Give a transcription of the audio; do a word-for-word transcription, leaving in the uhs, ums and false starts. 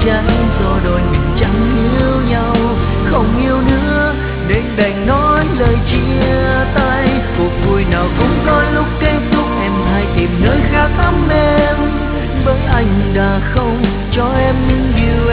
trái do đôi mình chẳng yêu nhau. Không yêu nữa nên đành nói lời chia tay. Cuộc vui nào cũng có lúc kết thúc, em hãy tìm nơi khác ấm em. Bởi anh đã không cho em những điều